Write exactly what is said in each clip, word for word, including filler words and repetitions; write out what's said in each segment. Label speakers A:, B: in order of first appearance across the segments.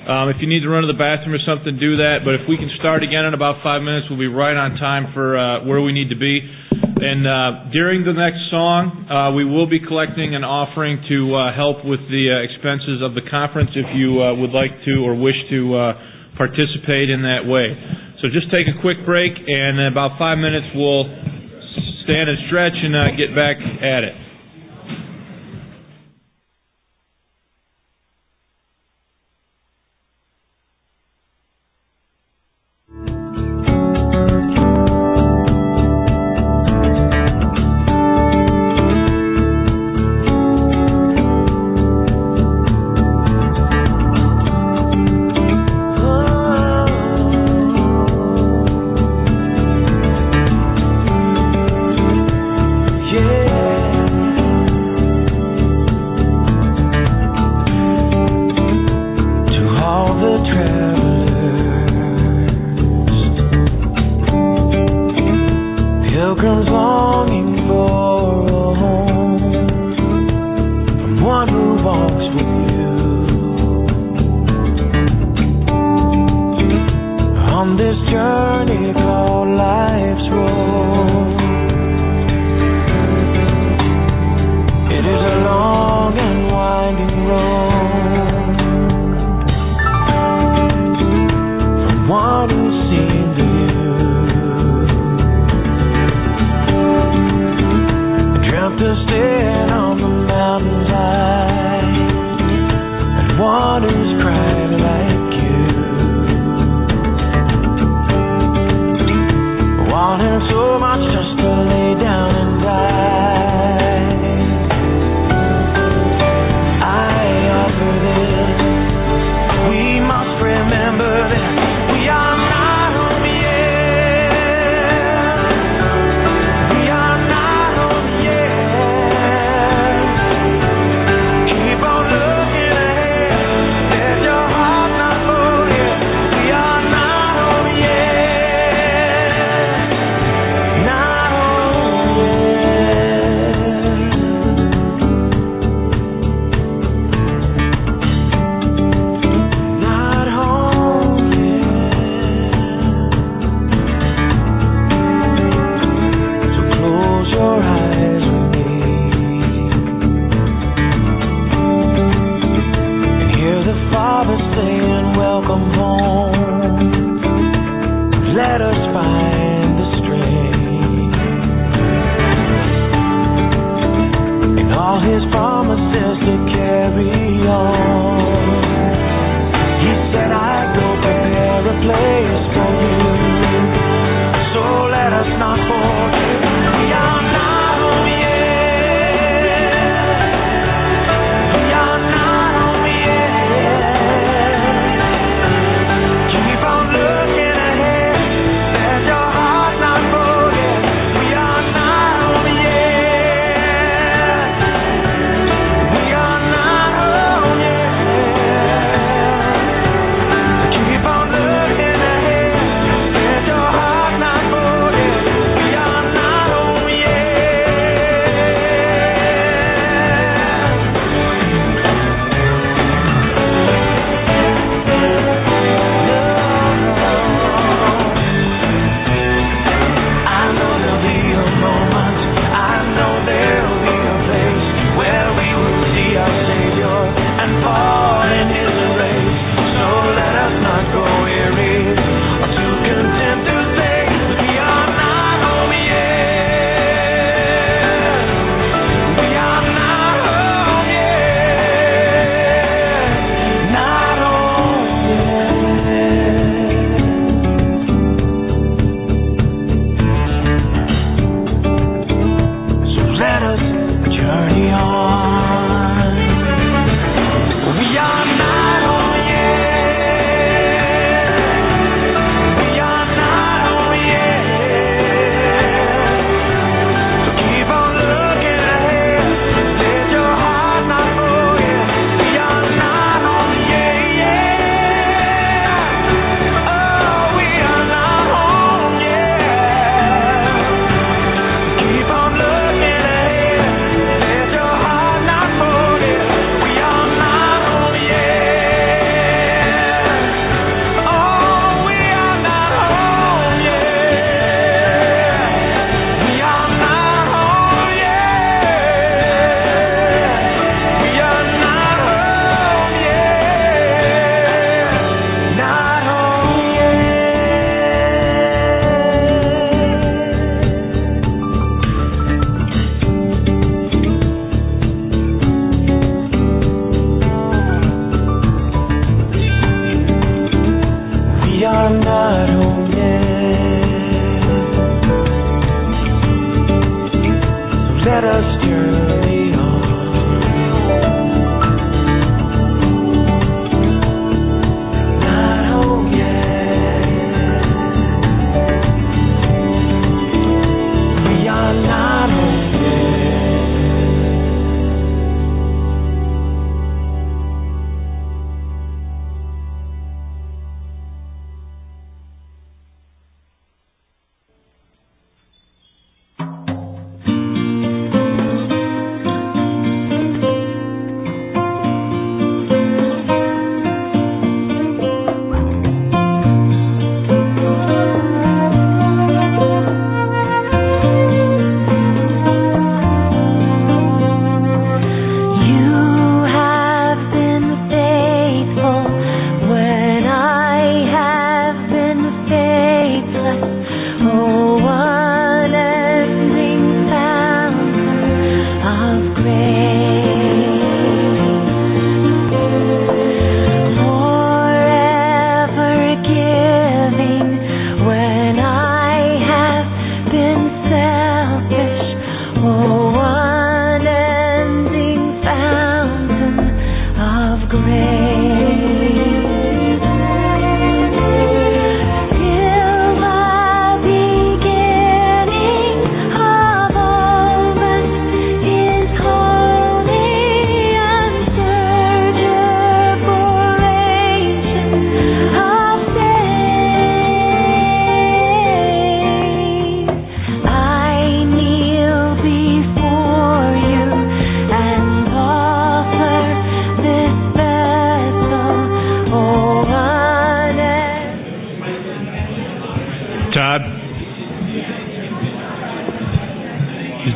A: Um, if you need to run to the bathroom or something, do that. But if we can start again in about five minutes, we'll be right on time for uh, where we need to be. And uh, during the next song, uh, we will be collecting an offering to uh, help with the uh, expenses of the conference if you uh, would like to or wish to uh, participate in that way. So just take a quick break, and in about five minutes we'll stand and stretch and uh, get back at it.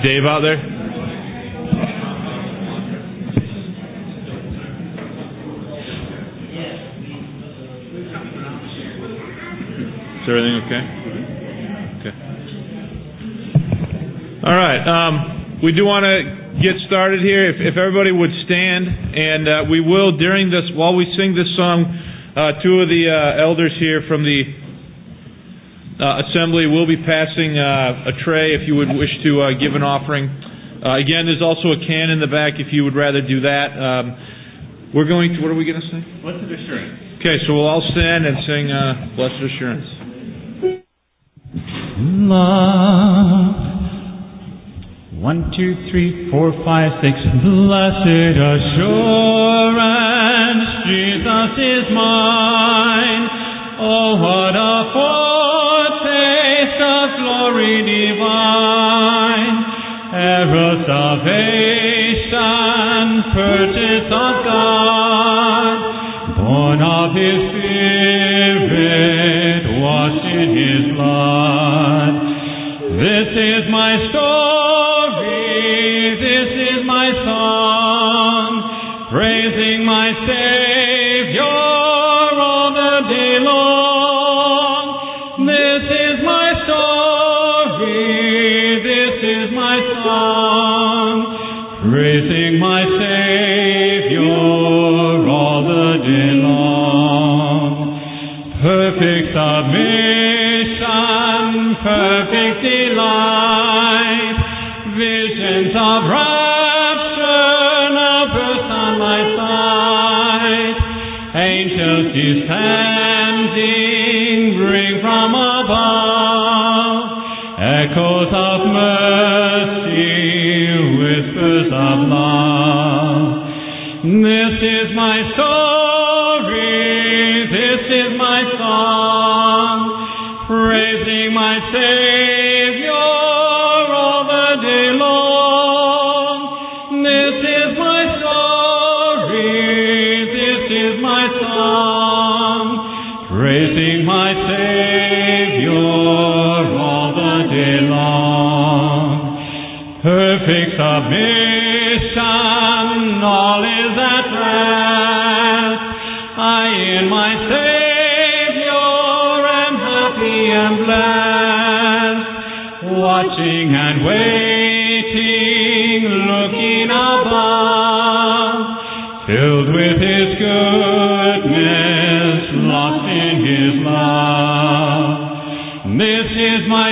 A: Dave out there? Is everything okay? Okay. All right. Um, we do want to get started here. If, if everybody would stand, and uh, we will, during this, while we sing this song, uh, two of the uh, elders here from the uh, assembly will be passing uh, a tray if you would wish to uh, give an offering. Uh, again, there's also a can in the back if you would rather do that. Um, we're going to, what are we going to sing?
B: Blessed Assurance.
A: Okay, so we'll all stand and sing uh, Blessed Assurance.
B: Love. One, two, three, four, five, six. Blessed assurance, Jesus is mine. Oh, what a foretaste of glory divine. Ever salvation, purchase of God, born of His Spirit, washed in His blood. This is my story, this is my song, praising my Savior all the day long. This is my story, this is my song, praising my Savior all the day long. Perfect submission, perfect delight, visions of rapture now burst on my sight. Angels descending bring from above echoes of mercy, whispers of love. This is my story, this is my song, praising my Savior all the day long. This is my story, this is my song, praising my Savior all the day long. Perfect submission, all is at rest. I in my Savior am happy and blessed, watching and waiting, looking above, filled with His goodness, lost in His love. This is my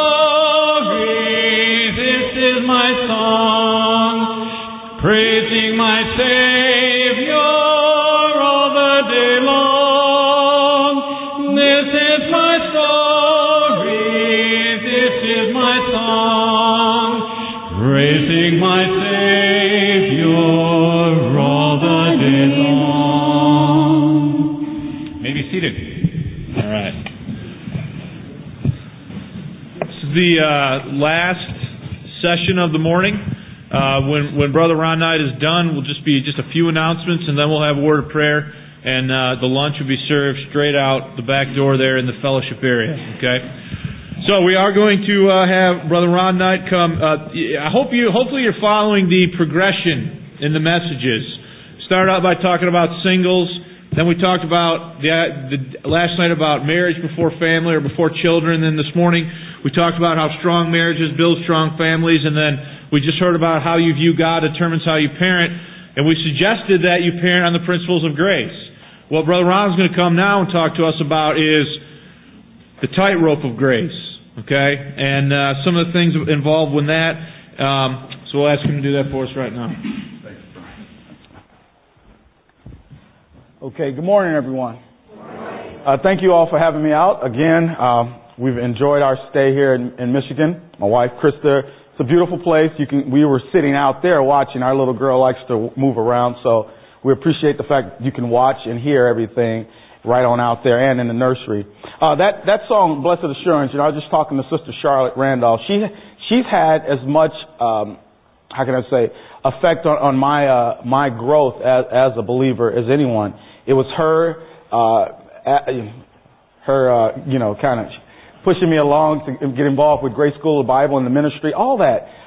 B: story, this is my song, praising my Savior all the day long. This is my story, this is my song, praising my Savior all the day long. May be seated.
A: All right. This is the uh, last session of the morning. Uh, when when Brother Ron Knight is done, we'll just be just a few announcements, and then we'll have a word of prayer, and uh, the lunch will be served straight out the back door there in the fellowship area. Okay. So we are going to uh, have Brother Ron Knight come. Uh, I hope you, hopefully, you're following the progression in the messages. Started out by talking about singles. Then we talked about the, the last night about marriage before family or before children. And then this morning we talked about how strong marriages build strong families. And then we just heard about how you view God determines how you parent. And we suggested that you parent on the principles of grace. What Brother Ron's going to come now and talk to us about is the tightrope of grace. Okay? And uh, some of the things involved with that. Um, so we'll ask him to do that for us right now.
C: Okay, good morning, everyone. Uh, thank you all for having me out. Again, uh, we've enjoyed our stay here in, in Michigan. My wife, Krista, it's a beautiful place. You can. We were sitting out there watching. Our little girl likes to move around, so we appreciate the fact you can watch and hear everything right on out there and in the nursery. Uh, that, that song, Blessed Assurance, you know, I was just talking to Sister Charlotte Randolph. She, she's had as much, um, how can I say, effect on, on my, uh, my growth as, as a believer as anyone. It was her, uh, her, uh, you know, kind of pushing me along to get involved with Grace School of Bible and the ministry, all that.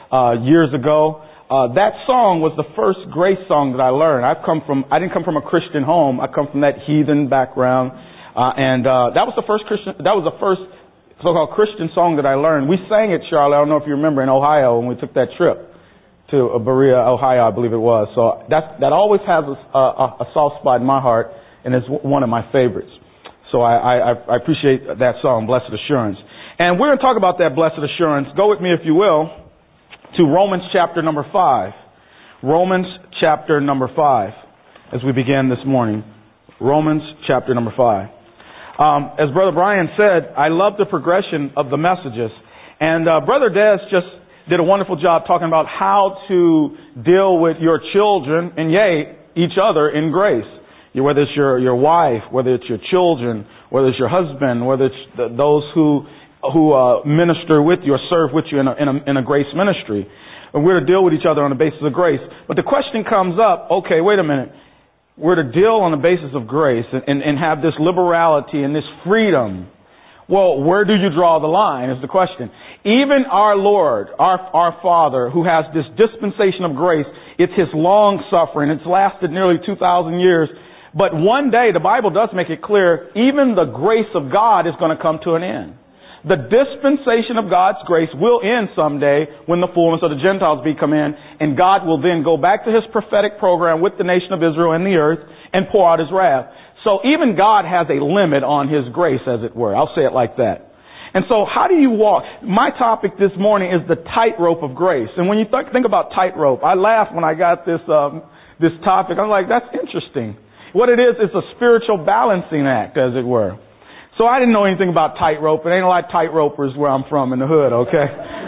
C: uh, years ago. Uh, that song was the first grace song that I learned. I've come from, I didn't come from a Christian home. I come from that heathen background. Uh, and, uh, that was the first Christian, that was the first so-called Christian song that I learned. We sang it, Charlotte, I don't know if you remember, in Ohio when we took that trip to Berea, Ohio, I believe it was. So that, that always has a, a, a soft spot in my heart and is one of my favorites. So I, I, I appreciate that song, Blessed Assurance. And we're going to talk about that blessed assurance. Go with me, if you will, to Romans chapter number five. Romans chapter number five, as we begin this morning. Romans chapter number five. Um, as Brother Brian said, I love the progression of the messages. And uh, Brother Des just did a wonderful job talking about how to deal with your children and, yea, each other in grace. Whether it's your, your wife, whether it's your children, whether it's your husband, whether it's the, those who who uh, minister with you or serve with you in a, in a, in a grace ministry. And we're to deal with each other on the basis of grace. But the question comes up, okay, wait a minute. We're to deal on the basis of grace and, and, and have this liberality and this freedom. Well, where do you draw the line is the question. Even our Lord, our, our Father, who has this dispensation of grace, it's His long suffering. It's lasted nearly two thousand years. But one day, the Bible does make it clear, even the grace of God is going to come to an end. The dispensation of God's grace will end someday when the fullness of the Gentiles be come in, and God will then go back to His prophetic program with the nation of Israel and the earth and pour out His wrath. So even God has a limit on His grace, as it were. I'll say it like that. And so how do you walk? My topic this morning is the tightrope of grace. And when you th- think about tightrope, I laughed when I got this um, this topic. I'm like, that's interesting. What it is, it's a spiritual balancing act, as it were. So I didn't know anything about tightrope. It ain't a lot of tightropers where I'm from in the hood, okay?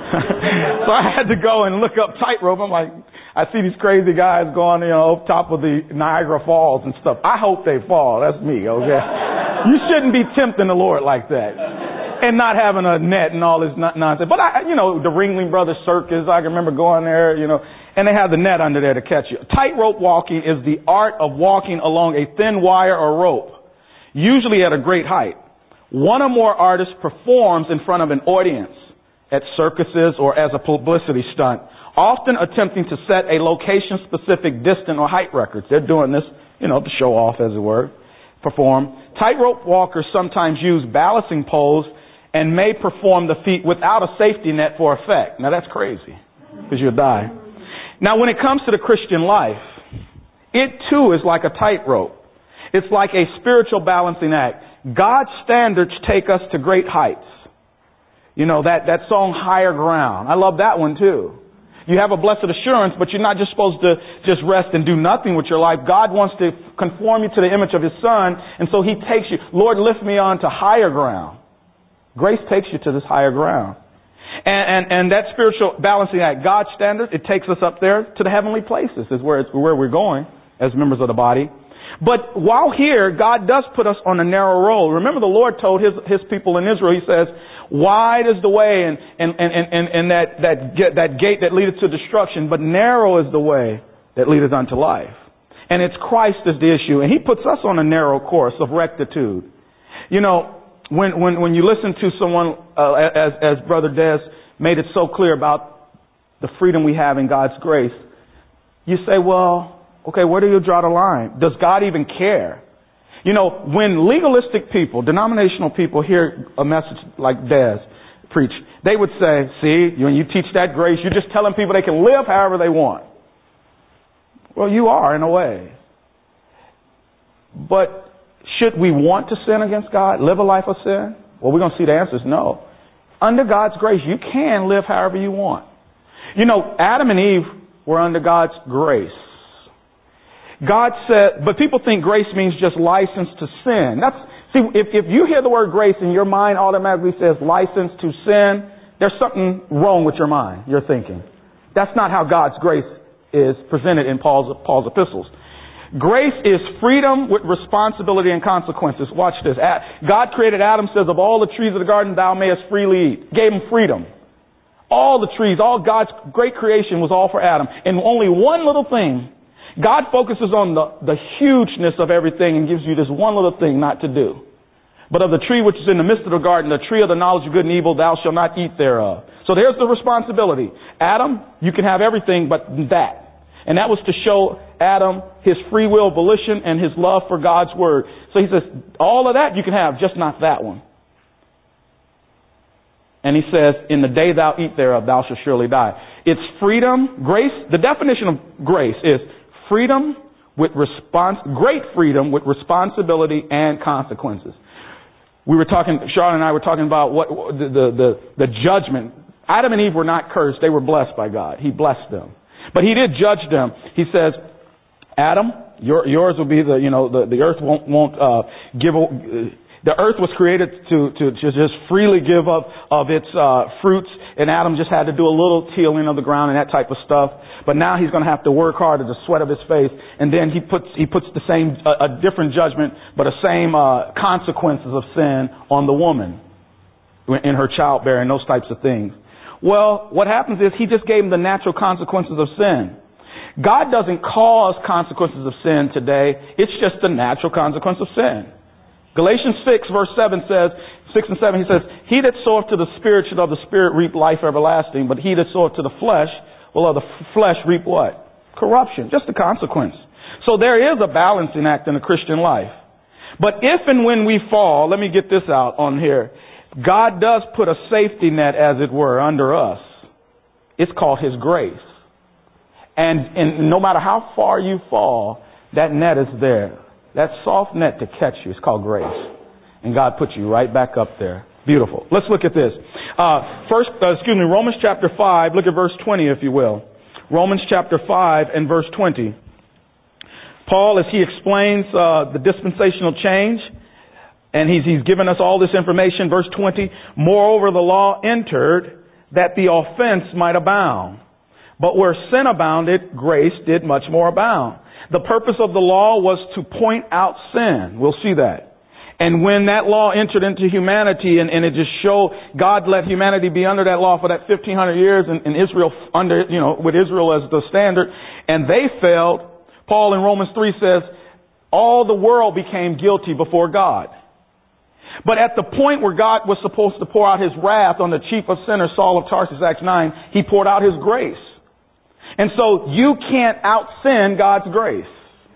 C: So I had to go and look up tightrope. I'm like, I see these crazy guys going, you know, up top of the Niagara Falls and stuff. I hope they fall. That's me, okay? You shouldn't be tempting the Lord like that. And not having a net and all this nonsense. But I, you know, the Ringling Brothers Circus, I can remember going there, you know, and they have the net under there to catch you. Tightrope walking is the art of walking along a thin wire or rope, usually at a great height. One or more artists performs in front of an audience at circuses or as a publicity stunt, often attempting to set a location-specific distance or height records. They're doing this, you know, to show off, as it were, perform. Tightrope walkers sometimes use balancing poles and may perform the feat without a safety net for effect. Now, that's crazy, because you'll die. Now, when it comes to the Christian life, it too is like a tightrope. It's like a spiritual balancing act. God's standards take us to great heights. You know, that, that song, Higher Ground. I love that one too. You have a blessed assurance, but you're not just supposed to just rest and do nothing with your life. God wants to conform you to the image of His Son, and so He takes you, Lord, lift me on to higher ground. Grace takes you to this higher ground. And, and, and that spiritual balancing act, God's standard, it takes us up there to the heavenly places, is where, it's, where we're going as members of the body. But while here, God does put us on a narrow road. Remember, the Lord told His, His people in Israel, He says, wide is the way and, and, and, and, and that, that, that gate that leadeth to destruction, but narrow is the way that leadeth unto life. And it's Christ is the issue. And He puts us on a narrow course of rectitude. You know, when, when, when you listen to someone, uh, as, as Brother Des made it so clear about the freedom we have in God's grace, you say, well, okay, where do you draw the line? Does God even care? You know, when legalistic people, denominational people hear a message like Des preach, they would say, see, when you teach that grace, you're just telling people they can live however they want. Well, you are in a way. But should we want to sin against God, live a life of sin? Well, we're going to see the answer is no. Under God's grace, you can live however you want. You know, Adam and Eve were under God's grace. God said, but people think grace means just license to sin. That's, see, if, if you hear the word grace and your mind automatically says license to sin, there's something wrong with your mind, your thinking. That's not how God's grace is presented in Paul's, Paul's epistles. Grace is freedom with responsibility and consequences. Watch this. God created Adam, says, of all the trees of the garden thou mayest freely eat. Gave him freedom. All the trees, all God's great creation was all for Adam. And only one little thing, God focuses on the, the hugeness of everything and gives you this one little thing not to do. But of the tree which is in the midst of the garden, the tree of the knowledge of good and evil, thou shalt not eat thereof. So there's the responsibility. Adam, you can have everything but that. And that was to show Adam his free will, volition, and his love for God's word. So he says, all of that you can have, just not that one. And he says, in the day thou eat thereof, thou shalt surely die. It's freedom, grace. The definition of grace is freedom with response, great freedom with responsibility and consequences. We were talking, Charlotte and I were talking about what the, the, the, the judgment. Adam and Eve were not cursed. They were blessed by God. He blessed them. But he did judge them. He says, Adam, your, yours will be the, you know, the, the earth won't, won't, uh, give, uh, the earth was created to, to, to just freely give up of its, uh, fruits. And Adam just had to do a little tilling of the ground and that type of stuff. But now he's going to have to work hard at the sweat of his face. And then he puts, he puts the same, a, a different judgment, but the same, uh, consequences of sin on the woman in her childbearing, those types of things. Well, what happens is he just gave him the natural consequences of sin. God doesn't cause consequences of sin today. It's just the natural consequence of sin. Galatians six verse seven says, six and seven, he says, he that soweth to the Spirit should of the Spirit reap life everlasting, but he that soweth to the flesh will of the flesh reap what? Corruption. Just a consequence. So there is a balancing act in the Christian life. But if and when we fall, let me get this out on here. God does put a safety net, as it were, under us. It's called His grace. And, and no matter how far you fall, that net is there. That soft net to catch you is called grace. And God puts you right back up there. Beautiful. Let's look at this. Uh, first, uh, excuse me, Romans chapter five, look at verse twenty, if you will. Romans chapter five and verse twenty. Paul, as he explains uh, the dispensational change, and he's, he's given us all this information. Verse twenty, moreover, the law entered that the offense might abound. But where sin abounded, grace did much more abound. The purpose of the law was to point out sin. We'll see that. And when that law entered into humanity, and, and it just showed God let humanity be under that law for that fifteen hundred years, and, and Israel under, you know, with Israel as the standard, and they failed. Paul in Romans three says, all the world became guilty before God. But at the point where God was supposed to pour out His wrath on the chief of sinners, Saul of Tarsus, Acts nine, He poured out His grace. And so you can't out-sin God's grace.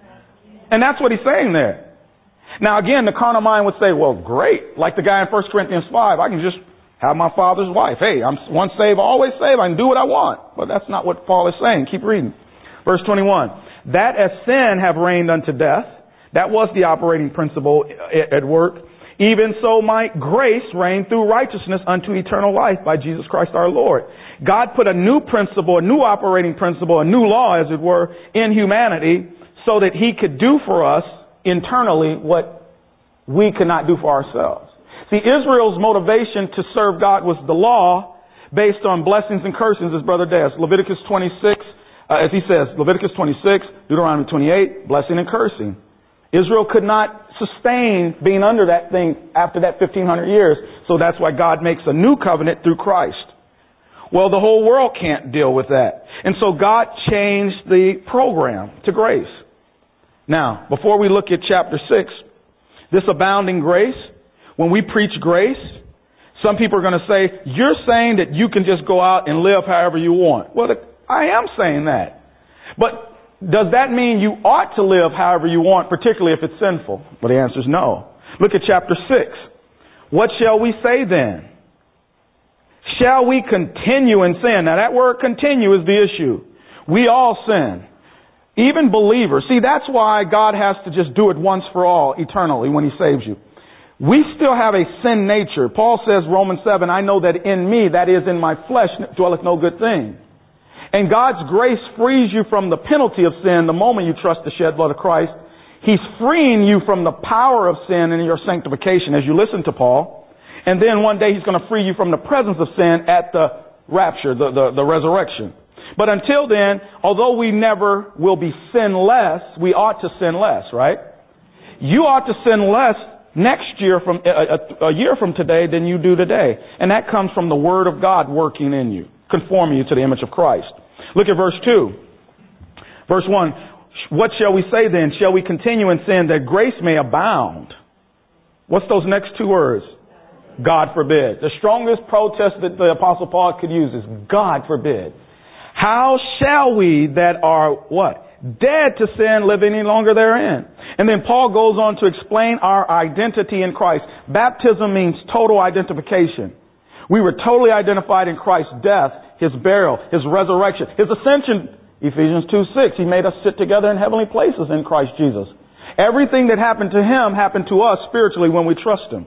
C: And that's what he's saying there. Now again, the carnal mind would say, well, great. Like the guy in First Corinthians five, I can just have my father's wife. Hey, I'm once saved, always saved. I can do what I want. But that's not what Paul is saying. Keep reading. Verse twenty-one. That as sin have reigned unto death, that was the operating principle at work. Even so might grace reign through righteousness unto eternal life by Jesus Christ our Lord. God put a new principle, a new operating principle, a new law, as it were, in humanity so that He could do for us internally what we could not do for ourselves. See, Israel's motivation to serve God was the law based on blessings and cursings, as Brother Des. Leviticus twenty-six, uh, as he says, Leviticus twenty-six, Deuteronomy twenty-eight, blessing and cursing. Israel could not sustain being under that thing after that fifteen hundred years. So that's why God makes a new covenant through Christ. Well, the whole world can't deal with that. And so God changed the program to grace. Now, before we look at chapter six, this abounding grace, when we preach grace, some people are going to say, you're saying that you can just go out and live however you want. Well, I am saying that. But does that mean you ought to live however you want, particularly if it's sinful? Well, the answer is no. Look at chapter six. What shall we say then? Shall we continue in sin? Now that word continue is the issue. We all sin. Even believers. See, that's why God has to just do it once for all eternally when He saves you. We still have a sin nature. Paul says, Romans seven, I know that in me, that is in my flesh, dwelleth no good thing. And God's grace frees you from the penalty of sin the moment you trust the shed blood of Christ. He's freeing you from the power of sin in your sanctification as you listen to Paul. And then one day He's going to free you from the presence of sin at the rapture, the, the, the resurrection. But until then, although we never will be sinless, we ought to sin less, right? You ought to sin less next year from a, a, a year from today than you do today. And that comes from the Word of God working in you, conforming you to the image of Christ. Look at verse two. Verse one, what shall we say then? Shall we continue in sin that grace may abound? What's those next two words? God forbid. The strongest protest that the Apostle Paul could use is God forbid. How shall we that are what? Dead to sin live any longer therein? And then Paul goes on to explain our identity in Christ. Baptism means total identification. We were totally identified in Christ's death, His burial, His resurrection, His ascension. Ephesians two six, He made us sit together in heavenly places in Christ Jesus. Everything that happened to Him happened to us spiritually when we trust Him.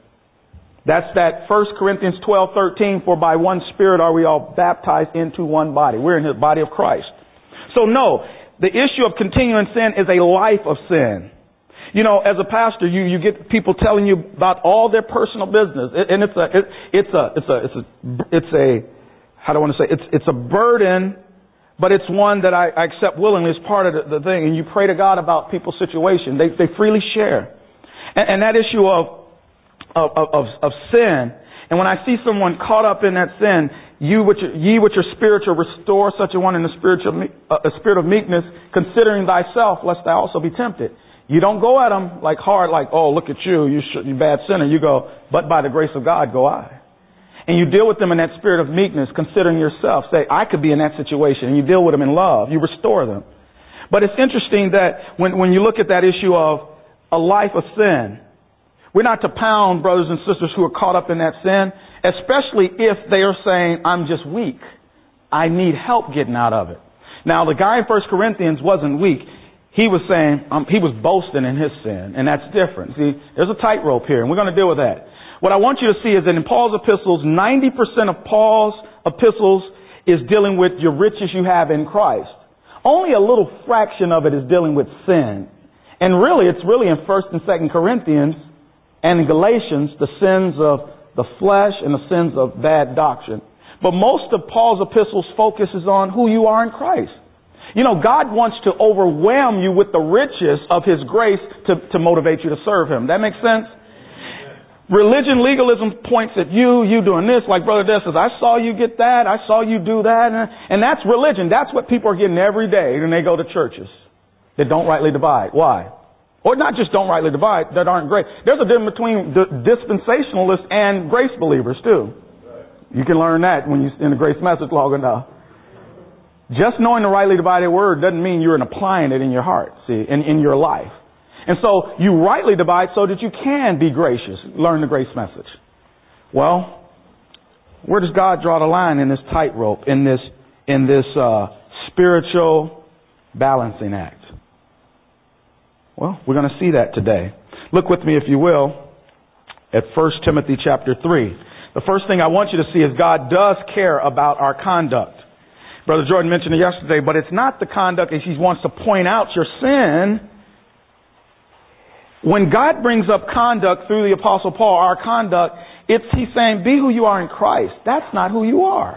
C: That's that First Corinthians twelve thirteen, for by one Spirit are we all baptized into one body. We're in the body of Christ. So no, the issue of continuing sin is a life of sin. You know, as a pastor, you, you get people telling you about all their personal business. And it's a, it, it's a, it's a, it's a, it's a, how do I want to say, it's, it's a burden, but it's one that I, I accept willingly as part of the, the thing. And you pray to God about people's situation. They, they freely share. And, and that issue of, Of, of, of sin. And when I see someone caught up in that sin, you with your, ye with your spiritual restore such a one in the spiritual, uh, a spirit of meekness, considering thyself, lest thou also be tempted. You don't go at them like hard, like, oh, look at you, you, sh- you bad sinner. You go, but by the grace of God go I. And you deal with them in that spirit of meekness, considering yourself. Say, I could be in that situation. And you deal with them in love. You restore them. But it's interesting that when, when you look at that issue of a life of sin, we're not to pound brothers and sisters who are caught up in that sin, especially if they are saying, I'm just weak. I need help getting out of it. Now, the guy in First Corinthians wasn't weak. He was saying, um, he was boasting in his sin, and that's different. See, there's a tightrope here, and we're going to deal with that. What I want you to see is that in Paul's epistles, ninety percent of Paul's epistles is dealing with your riches you have in Christ. Only a little fraction of it is dealing with sin. And really, it's really in First and Second Corinthians and in Galatians, the sins of the flesh and the sins of bad doctrine. But most of Paul's epistles focuses on who you are in Christ. You know, God wants to overwhelm you with the riches of His grace to, to motivate you to serve Him. That makes sense? Religion, legalism points at you, you doing this, like Brother Des says, I saw you get that, I saw you do that. And, and that's religion. That's what people are getting every day when they go to churches that don't rightly divide. Why? Or not just don't rightly divide, that aren't great. There's a difference between the dispensationalists and grace believers too. You can learn that when you're in the grace message long enough. Just knowing the rightly divided word doesn't mean you're applying it in your heart, see, in, in your life. And so you rightly divide so that you can be gracious. Learn the grace message. Well, where does God draw the line in this tightrope, in this, in this uh, spiritual balancing act? Well, we're going to see that today. Look with me, if you will, at First Timothy chapter three. The first thing I want you to see is God does care about our conduct. Brother Jordan mentioned it yesterday, but it's not the conduct as He wants to point out your sin. When God brings up conduct through the Apostle Paul, our conduct, it's He's saying, be who you are in Christ. That's not who you are.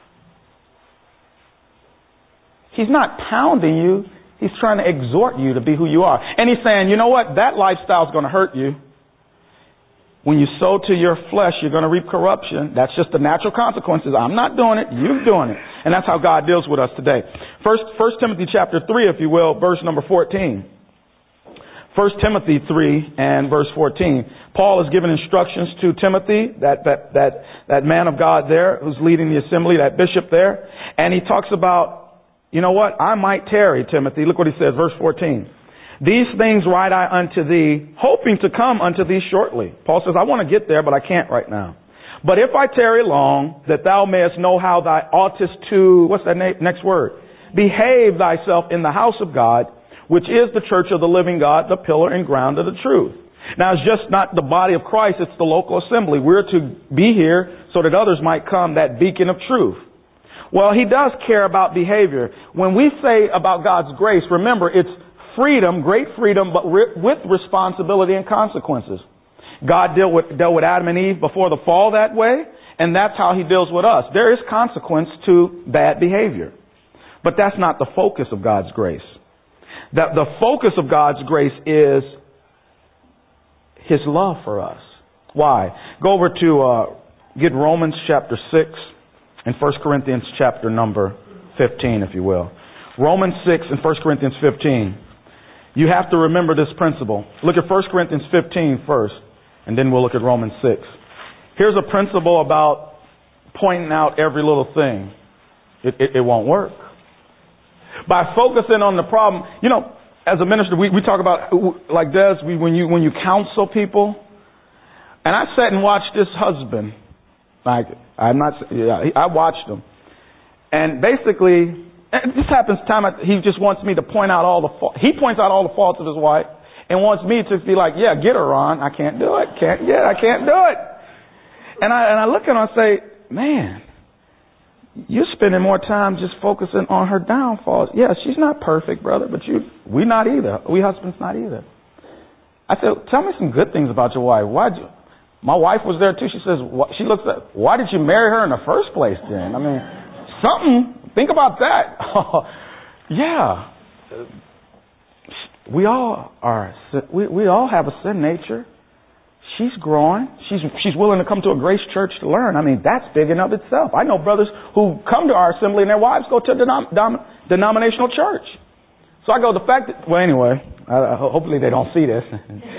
C: He's not pounding you. He's trying to exhort you to be who you are. And He's saying, you know what? That lifestyle is going to hurt you. When you sow to your flesh, you're going to reap corruption. That's just the natural consequences. I'm not doing it. You're doing it. And that's how God deals with us today. First, First Timothy chapter three, if you will, verse number fourteen. First Timothy three and verse fourteen. Paul is giving instructions to Timothy, that, that, that, that man of God there who's leading the assembly, that bishop there. And he talks about, you know what? I might tarry, Timothy. Look what he says, verse fourteen. These things write I unto thee, hoping to come unto thee shortly. Paul says, I want to get there, but I can't right now. But if I tarry long, that thou mayest know how thou oughtest to, what's that na- next word? Behave thyself in the house of God, which is the church of the living God, the pillar and ground of the truth. Now, it's just not the body of Christ, it's the local assembly. We're to be here so that others might come, that beacon of truth. Well, He does care about behavior. When we say about God's grace, remember, it's freedom, great freedom, but re- with responsibility and consequences. God dealt with, dealt with Adam and Eve before the fall that way, and that's how He deals with us. There is consequence to bad behavior. But that's not the focus of God's grace. That the focus of God's grace is His love for us. Why? Go over to, uh, get Romans chapter six. In First Corinthians chapter number fifteen, if you will. Romans six and First Corinthians fifteen. You have to remember this principle. Look at First Corinthians fifteen first, and then we'll look at Romans six. Here's a principle about pointing out every little thing. It, it, it won't work. By focusing on the problem, you know, as a minister, we, we talk about, like Des, we, when you when you counsel people, and I sat and watched this husband. Like, I'm not, yeah, I watched him. And basically, this happens time, he just wants me to point out all the faults. He points out all the faults of his wife and wants me to be like, yeah, get her, Ron. I can't do it. Can't, yeah, I can't do it. And I, and I look at him and I say, man, you're spending more time just focusing on her downfalls. Yeah, she's not perfect, brother, but you, we not either. We husbands not either. I said, tell me some good things about your wife. Why'd you? My wife was there too. She says, she looks at, why did you marry her in the first place then? I mean, something, think about that. Yeah. We all are, we, we all have a sin nature. She's growing. She's, she's willing to come to a Grace Church to learn. I mean, that's big in of itself. I know brothers who come to our assembly and their wives go to a denom, dom, denominational church. So I go, the fact that, well, anyway, uh, hopefully they don't see this.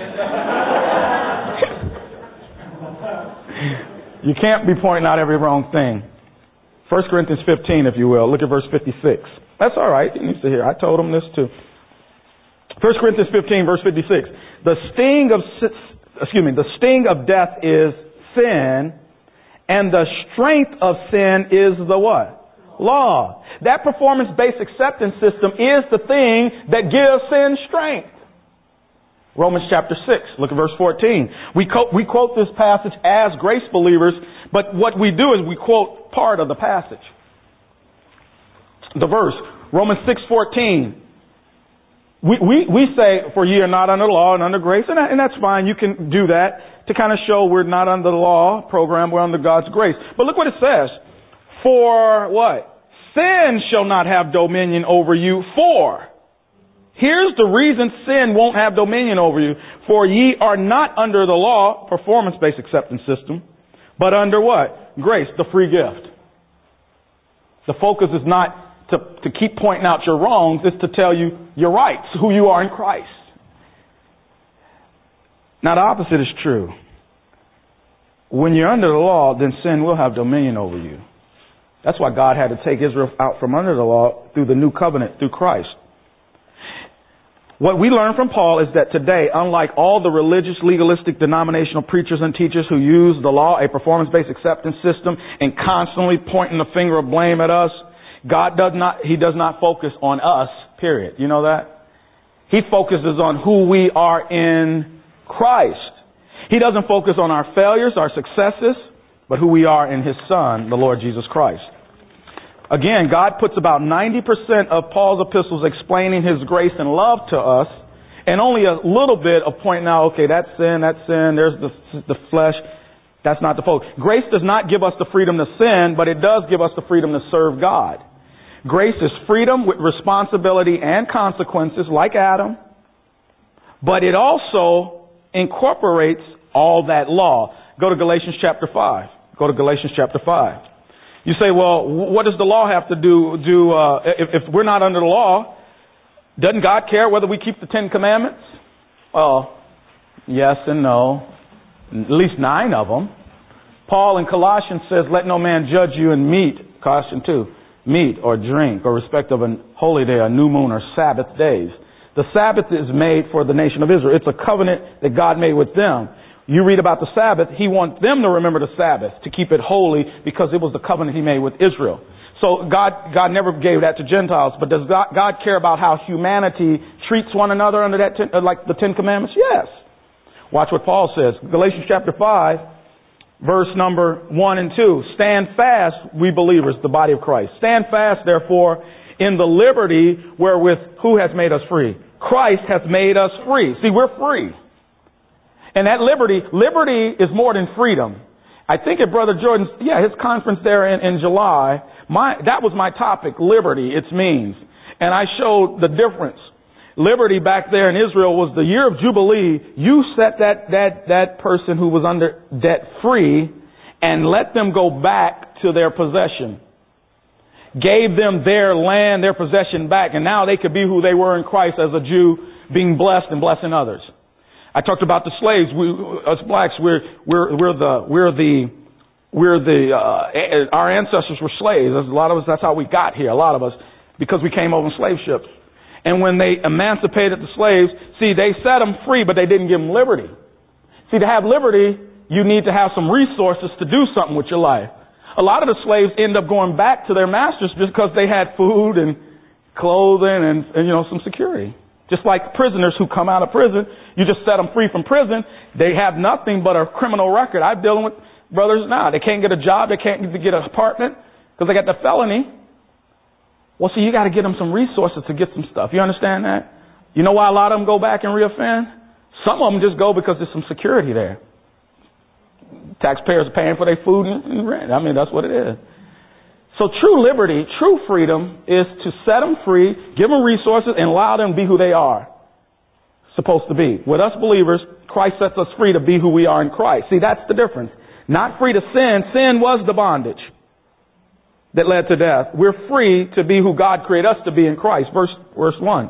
C: You can't be pointing out every wrong thing. First Corinthians fifteen, if you will. Look at verse fifty-six. That's all right. He needs to hear. I told him this too. First Corinthians fifteen, verse fifty-six. The sting of, excuse me, the sting of death is sin, and the strength of sin is the what? Law. That performance-based acceptance system is the thing that gives sin strength. Romans chapter six, look at verse fourteen. We quote, we quote this passage as grace believers, but what we do is we quote part of the passage. The verse, Romans six fourteen. We, we, we say, for ye are not under law and under grace, and, that, and that's fine. You can do that to kind of show we're not under the law program, we're under God's grace. But look what it says. For what? Sin shall not have dominion over you, for... Here's the reason sin won't have dominion over you. For ye are not under the law, performance-based acceptance system, but under what? Grace, the free gift. The focus is not to, to keep pointing out your wrongs, it's to tell you your rights, who you are in Christ. Now the opposite is true. When you're under the law, then sin will have dominion over you. That's why God had to take Israel out from under the law through the new covenant, through Christ. What we learn from Paul is that today, unlike all the religious, legalistic, denominational preachers and teachers who use the law, a performance-based acceptance system, and constantly pointing the finger of blame at us, God does not, He does not focus on us, period. You know that? He focuses on who we are in Christ. He doesn't focus on our failures, our successes, but who we are in His Son, the Lord Jesus Christ. Again, God puts about ninety percent of Paul's epistles explaining His grace and love to us, and only a little bit of pointing out, okay, that's sin, that's sin, there's the, the flesh. That's not the focus. Grace does not give us the freedom to sin, but it does give us the freedom to serve God. Grace is freedom with responsibility and consequences, like Adam, but it also incorporates all that law. Go to Galatians chapter five. Go to Galatians chapter five. You say, well, what does the law have to do? do uh, if, if we're not under the law, doesn't God care whether we keep the Ten Commandments? Well, yes and no. At least nine of them. Paul in Colossians says, let no man judge you in meat, Colossians two, meat or drink or respect of a holy day, a new moon or Sabbath days. The Sabbath is made for the nation of Israel. It's a covenant that God made with them. You read about the Sabbath, He wants them to remember the Sabbath, to keep it holy, because it was the covenant He made with Israel. So God, God never gave that to Gentiles, but does God, God care about how humanity treats one another under that, ten, like the Ten Commandments? Yes. Watch what Paul says. Galatians chapter five, verse number one and two. Stand fast, we believers, the body of Christ. Stand fast, therefore, in the liberty wherewith who has made us free? Christ has made us free. See, we're free. And that liberty, liberty is more than freedom. I think at Brother Jordan's, yeah, his conference there in, in July, my, that was my topic, liberty, its means. And I showed the difference. Liberty back there in Israel was the year of Jubilee. You set that, that, that person who was under debt free and let them go back to their possession. Gave them their land, their possession back. And now they could be who they were in Christ as a Jew, being blessed and blessing others. I talked about the slaves. We, us blacks, we're, we're, we're the, we're the, we're the, uh, our ancestors were slaves. A lot of us, that's how we got here. A lot of us, because we came over in slave ships. And when they emancipated the slaves, see, they set them free, but they didn't give them liberty. See, to have liberty, you need to have some resources to do something with your life. A lot of the slaves end up going back to their masters because they had food and clothing and, and you know, some security. Just like prisoners who come out of prison, you just set them free from prison. They have nothing but a criminal record. I'm dealing with brothers now. They can't get a job. They can't get an apartment because they got the felony. Well, see, you got to get them some resources to get some stuff. You understand that? You know why a lot of them go back and reoffend? Some of them just go because there's some security there. Taxpayers are paying for their food and rent. I mean, that's what it is. So true liberty, true freedom is to set them free, give them resources, and allow them to be who they are supposed to be. With us believers, Christ sets us free to be who we are in Christ. See, that's the difference. Not free to sin. Sin was the bondage that led to death. We're free to be who God created us to be in Christ. Verse, verse one.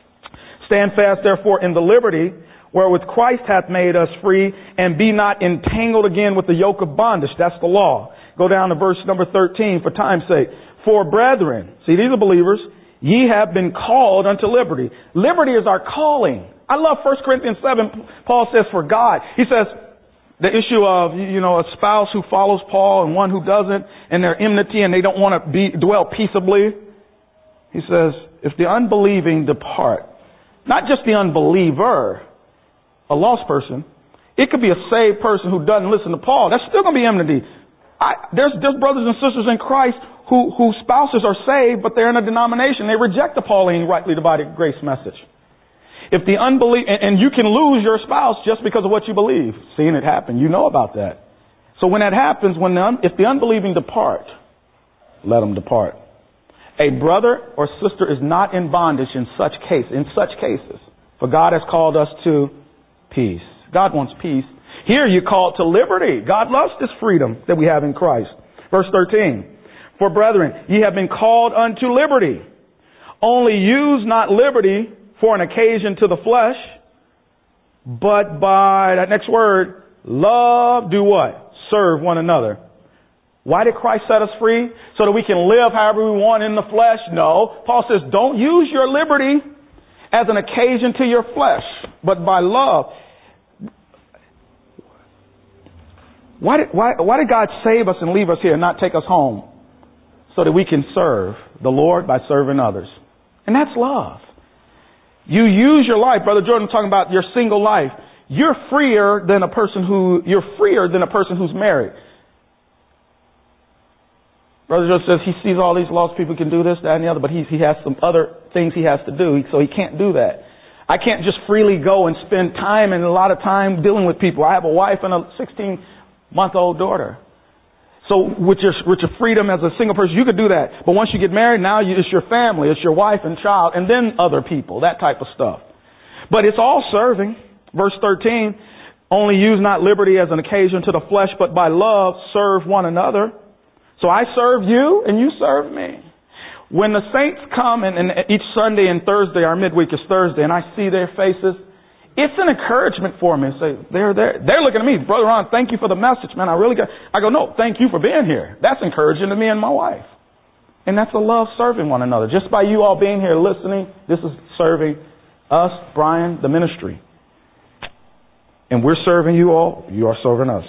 C: Stand fast, therefore, in the liberty wherewith Christ hath made us free, and be not entangled again with the yoke of bondage. That's the law. Go down to verse number thirteen for time's sake. For brethren, see, these are believers, ye have been called unto liberty. Liberty is our calling. I love First Corinthians seven. Paul says, for God. He says, the issue of, you know, a spouse who follows Paul and one who doesn't, and their enmity and they don't want to be dwell peaceably. He says, if the unbelieving depart, not just the unbeliever, a lost person, it could be a saved person who doesn't listen to Paul. That's still going to be enmity. I, there's, there's brothers and sisters in Christ who, whose spouses are saved, but they're in a denomination. They reject the Pauline rightly divided grace message. If the unbelief, and, and you can lose your spouse just because of what you believe. Seeing it happen, you know about that. So when that happens, when the, if the unbelieving depart, let them depart. A brother or sister is not in bondage in such case, in such cases. For God has called us to peace. God wants peace. Here you're called to liberty. God loves this freedom that we have in Christ. Verse thirteen. For brethren, ye have been called unto liberty. Only use not liberty for an occasion to the flesh, but by, that next word, love, do what? Serve one another. Why did Christ set us free? So that we can live however we want in the flesh? No. Paul says, don't use your liberty as an occasion to your flesh, but by love. Why did, why, why did God save us and leave us here and not take us home? So that we can serve the Lord by serving others. And that's love. You use your life, Brother Jordan, talking about your single life. You're freer than a person who, you're freer than a person who's married. Brother Jordan says he sees all these lost people can do this, that, and the other, but he, he has some other things he has to do, so he can't do that. I can't just freely go and spend time and a lot of time dealing with people. I have a wife and a sixteen-month-old daughter. So with your, with your freedom as a single person, you could do that. But once you get married, now you, it's your family, it's your wife and child, and then other people, that type of stuff. But it's all serving. Verse thirteen, only use not liberty as an occasion to the flesh, but by love serve one another. So I serve you and you serve me. When the saints come, and, and each Sunday and Thursday, our midweek is Thursday, and I see their faces, it's an encouragement for me. Say, they're there. They're looking at me, Brother Ron, thank you for the message, man. I really got, I go, no, thank you for being here. That's encouraging to me and my wife. And that's a love serving one another. Just by you all being here listening, this is serving us, Brian, the ministry. And we're serving you all. You are serving us.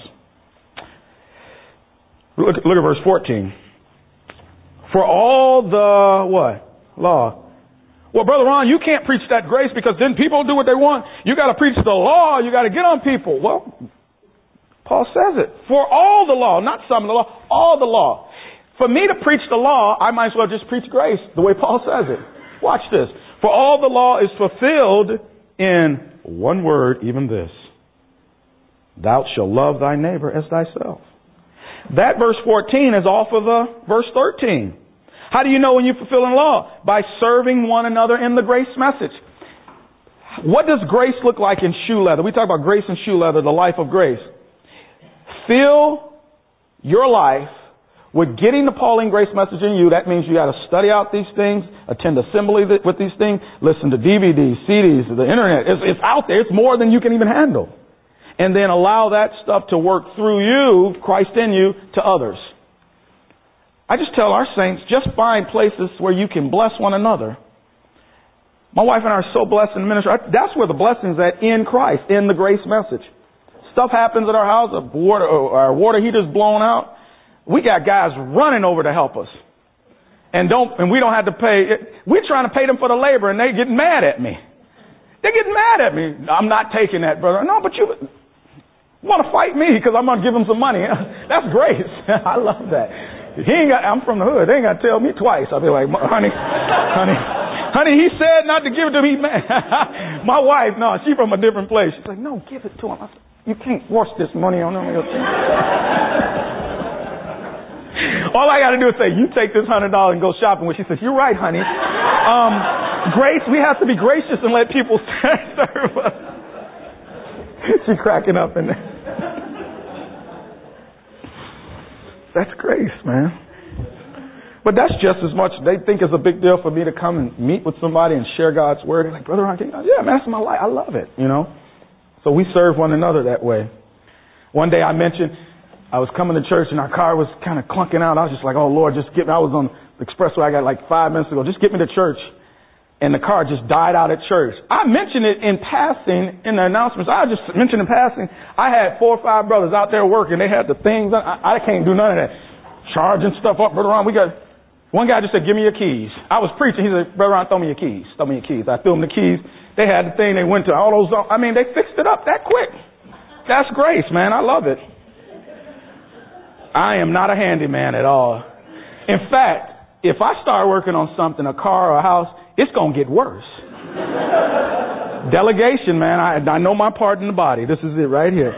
C: Look, look at verse fourteen. For all the, what? Law. Well, Brother Ron, you can't preach that grace because then people do what they want. You got to preach the law. You got to get on people. Well, Paul says it. For all the law, not some of the law, all the law. For me to preach the law, I might as well just preach grace the way Paul says it. Watch this. For all the law is fulfilled in one word, even this. Thou shalt love thy neighbor as thyself. That verse fourteen is off of uh, verse thirteen. How do you know when you're fulfilling law? By serving one another in the grace message. What does grace look like in shoe leather? We talk about grace and shoe leather, the life of grace. Fill your life With getting the Pauline grace message in you, that means you got to study out these things, attend assembly with these things, listen to D V Ds, C Ds, the internet. It's, it's out there. It's more than you can even handle. And then allow that stuff to work through you, Christ in you, to others. I just tell our saints, just find places where you can bless one another. My wife and I are so blessed in the ministry. That's where the blessing's at, in Christ, in the grace message. Stuff happens at our house, our water, our water heater's blown out. We got guys running over to help us. And don't, and we don't have to pay. We're trying to pay them for the labor and they get mad at me. They get mad at me. I'm not taking that, brother. No, but you want to fight me because I'm going to give them some money. That's grace. I love that. He ain't got, I'm from the hood. They ain't got to tell me twice. I'll be like, honey, honey, honey, he said not to give it to me. My wife, no, she from a different place. She's like, no, give it to him. I said, you can't wash this money on them. All I got to do is say, you take this one hundred dollars and go shopping with. She says, you're right, honey. Um, grace, we have to be gracious and let people serve us. She's cracking up in there. That's grace, man. But that's just as much, they think it's a big deal for me to come and meet with somebody and share God's word. They're like, Brother Ron, yeah, man, that's my life. I love it, you know. So we serve one another that way. One day I mentioned, I was coming to church and our car was kind of clunking out. I was just like, oh, Lord, just get me. I was on the expressway. I got like five minutes ago. Just get me to church. And the car just died out at church. I mentioned it in passing in the announcements. I just mentioned in passing. I had four or five brothers out there working. They had the things. I, I can't do none of that. Charging stuff up. Brother Ron, we got... One guy just said, give me your keys. I was preaching. He said, Brother Ron, throw me your keys. Throw me your keys. I threw him the keys. They had the thing. They went to all those... I mean, they fixed it up that quick. That's grace, man. I love it. I am not a handyman at all. In fact, if I start working on something, a car or a house, it's going to get worse. Delegation, man. I, I know my part in the body. This is it right here.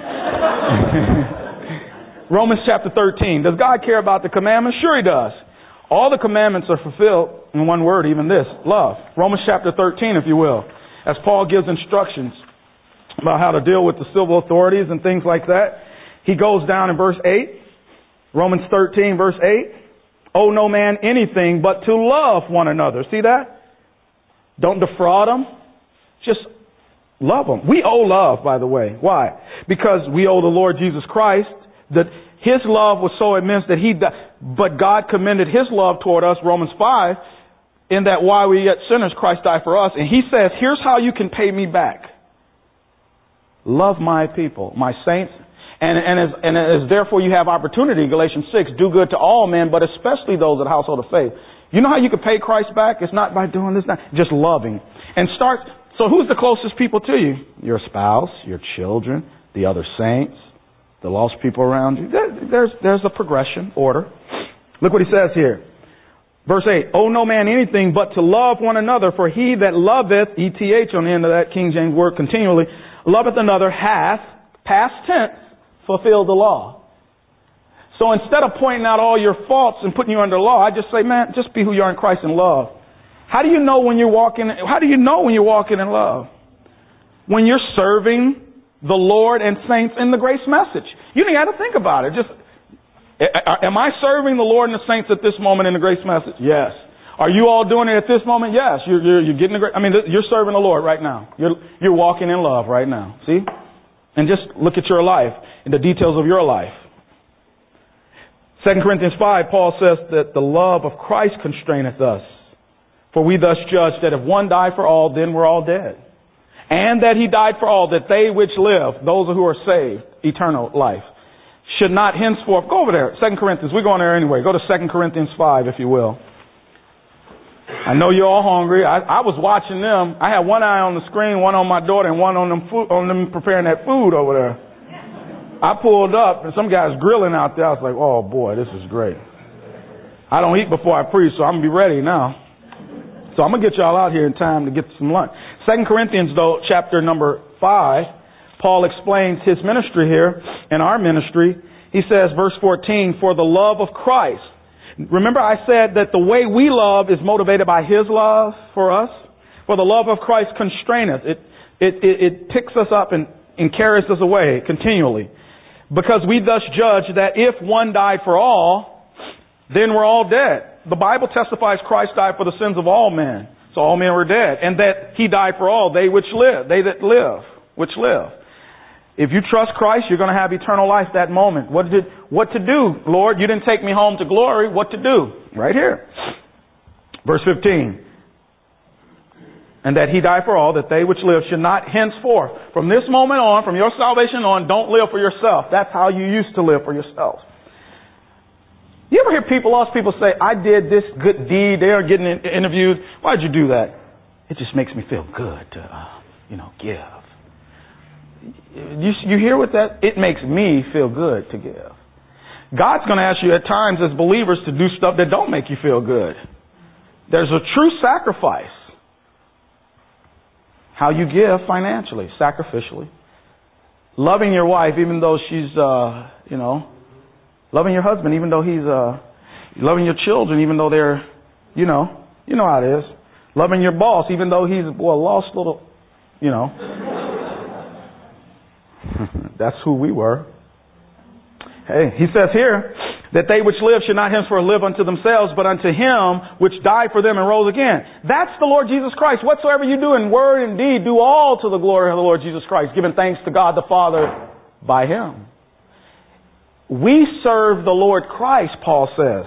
C: Romans chapter thirteen. Does God care about the commandments? Sure he does. All the commandments are fulfilled in one word, even this, love. Romans chapter thirteen, if you will. As Paul gives instructions about how to deal with the civil authorities and things like that, he goes down in verse eight. Romans thirteen, verse eight. Owe no man anything but to love one another. See that? Don't defraud them. Just love them. We owe love, by the way. Why? Because we owe the Lord Jesus Christ that his love was so immense that he died. But God commended his love toward us, Romans five, in that while we yet sinners, Christ died for us. And he says, here's how you can pay me back. Love my people, my saints. And, and, as, and as therefore you have opportunity, Galatians six, do good to all men, but especially those of the household of faith. You know how you can pay Christ back? It's not by doing this, not just loving. And start, so who's the closest people to you? Your spouse, your children, the other saints, the lost people around you. There, there's, there's a progression, order. Look what he says here. Verse eight, owe no man anything but to love one another, for he that loveth, E T H on the end of that King James word continually, loveth another hath, past tense, fulfilled the law. So instead of pointing out all your faults and putting you under law, I just say, man, just be who you are in Christ in love. How do you know when you're walking, how do you know when you're walking in love? When you're serving the Lord and saints in the grace message. You don't got to think about it. Just, am I serving the Lord and the saints at this moment in the grace message? Yes. Are you all doing it at this moment? Yes. You're, you're, you're getting the grace. I mean, you're serving the Lord right now. You're, you're walking in love right now. See? And just look at your life and the details of your life. Second Corinthians five, Paul says that the love of Christ constraineth us. For we thus judge that if one died for all, then we're all dead. And that he died for all, that they which live, those who are saved, eternal life, should not henceforth... Go over there, Second Corinthians. We're going there anyway. Go to Second Corinthians five, if you will. I know you're all hungry. I, I was watching them. I had one eye on the screen, one on my daughter, and one on them, food, on them preparing that food over there. I pulled up, and some guy's grilling out there. I was like, oh, boy, this is great. I don't eat before I preach, so I'm going to be ready now. So I'm going to get y'all out here in time to get some lunch. Second Corinthians, though, chapter number five, Paul explains his ministry here and our ministry. He says, verse fourteen, for the love of Christ. Remember I said that the way we love is motivated by his love for us? For the love of Christ constraineth. It, it, it, it picks us up and, and carries us away continually. Because we thus judge that if one died for all, then we're all dead. The Bible testifies Christ died for the sins of all men. So all men were dead. And that He died for all, they which live, they that live, which live. If you trust Christ, you're going to have eternal life that moment. What did, what to do, Lord? You didn't take me home to glory. What to do? Right here. Verse fifteen. And that He died for all, that they which live should not henceforth. From this moment on, from your salvation on, don't live for yourself. That's how you used to live for yourself. You ever hear people, lost people say, I did this good deed. They are getting interviewed. Why'd you do that? It just makes me feel good to, uh, you know, give. You, you hear what that? It makes me feel good to give. God's going to ask you at times as believers to do stuff that don't make you feel good. There's a true sacrifice. How you give financially, sacrificially. Loving your wife even though she's, uh, you know, loving your husband even though he's, uh, loving your children even though they're, you know, you know how it is. Loving your boss even though he's, boy, a lost little, you know. That's who we were. Hey, he says here that they which live should not henceforth live unto themselves, but unto Him which died for them and rose again. That's the Lord Jesus Christ. Whatsoever you do in word and deed, do all to the glory of the Lord Jesus Christ, giving thanks to God the Father by Him. We serve the Lord Christ, Paul says.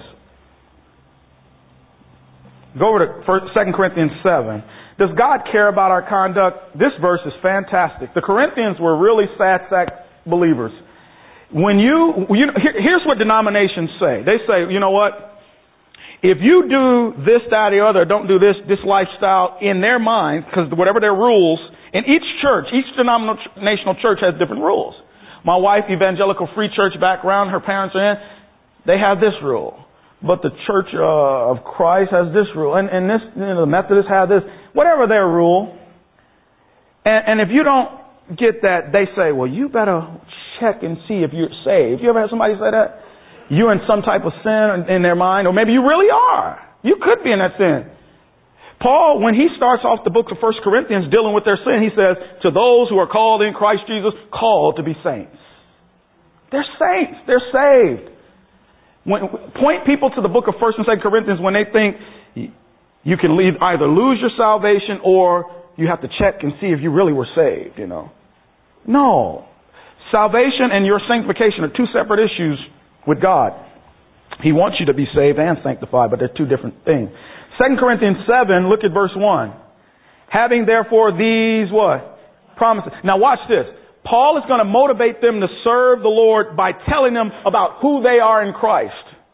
C: Go over to Second Corinthians seven. Does God care about our conduct? This verse is fantastic. The Corinthians were really sad sack believers. When you, you here, here's what denominations say. They say, you know what? If you do this, that, or the other, don't do this, this lifestyle in their mind, because whatever their rules, in each church, each denominational church has different rules. My wife, evangelical free church background, her parents are in, they have this rule. But the Church uh, of Christ has this rule. And, and this, you know, the Methodists have this. Whatever their rule. And, and if you don't get that, they say, well, you better check and see if you're saved. You ever had somebody say that? You're in some type of sin in their mind, or maybe you really are. You could be in that sin. Paul, when he starts off the book of First Corinthians dealing with their sin, he says, to those who are called in Christ Jesus, called to be saints. They're saints. They're saved. When, point people to the book of First and Second Corinthians when they think you can leave, either lose your salvation or you have to check and see if you really were saved, you know. No. Salvation and your sanctification are two separate issues with God. He wants you to be saved and sanctified, but they're two different things. Second Corinthians seven, look at verse one. Having therefore these what? Promises. Now watch this. Paul is going to motivate them to serve the Lord by telling them about who they are in Christ.